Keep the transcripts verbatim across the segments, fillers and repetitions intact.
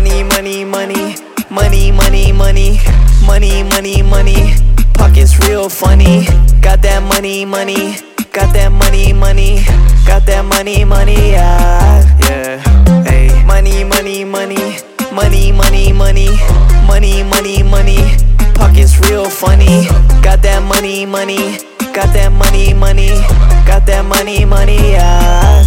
Money, money, money, money, money, money, money, money, money. Pockets real funny. Got that money, money. Got that money, money. Got that money, money. Yeah, yeah. Hey, money, money, money, money, money, money, money, money, money. Pockets real funny. Got that money, money. Got that money, money. Got that money, money. Yeah.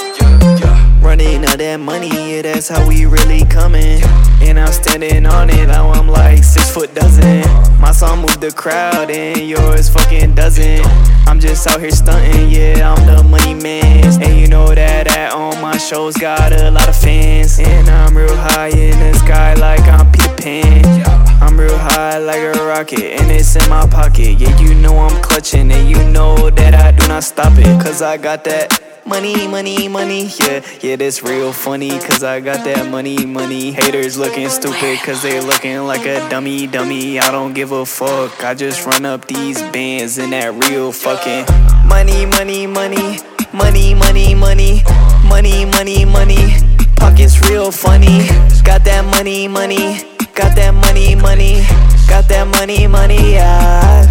Running out that money, yeah, that's how we really coming. And I'm standing on it, now I'm like six foot dozen. My song moved the crowd and yours fucking doesn't. I'm just out here stunting, yeah, I'm the money man. And you know that at all my shows got a lot of fans. And I'm real high in the sky like I'm Peter Pan. I'm real high like a rocket and it's in my pocket. Yeah, you know I'm clutching and you know that I do not stop it. Cause I got that money, money, money, yeah, yeah, that's real funny. Cause I got that money, money. Haters looking stupid cause they looking like a dummy, dummy. I don't give a fuck, I just run up these bands in that real fucking money, money, money, money, money, money, money, money, money. Pockets real funny. Got that money, money. Got that money, money. Got that money, money, yeah.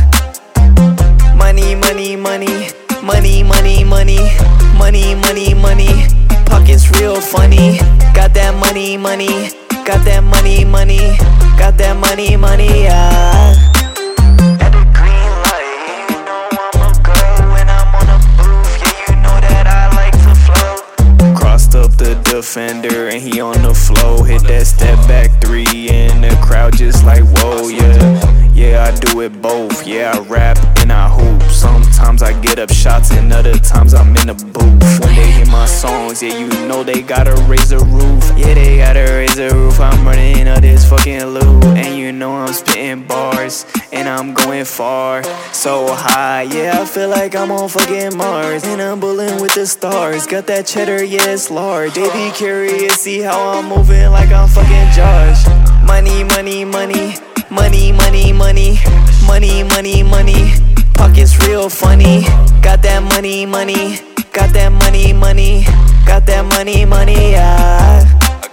Money, money, money, money, money, money, money, money, money. Pockets real funny. Got that money, money. Got that money, money. Got that money, money, yeah. At the green light, you know I'ma go when I'm on the booth. Yeah, you know that I like to flow. Crossed up the defender and he on the flow. Hit that step back three and the crowd just like whoa, yeah. Yeah, I do it both. Yeah, I rap and I hoop. Sometimes I get up shots and other times I'm in the booth. When they hear my songs, yeah, you know they gotta raise the roof. Yeah, they gotta raise the roof. I'm running up this fucking loop. And you know I'm spitting bars and I'm going far, so high. Yeah, I feel like I'm on fucking Mars. And I'm bulling with the stars. Got that cheddar, yeah, it's large. They be curious, see how I'm moving like I'm fucking Josh. Money, money, money. Money, money, money, money, money, money. Pockets real funny. Got that money, money. Got that money, money. Got that money, money, yeah.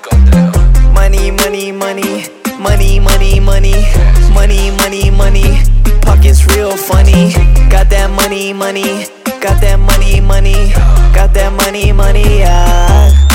Money, money, money, money, money, money, money, money, money. Pockets real funny. Got that money, money. Got that money, money. Got that money, money, yeah.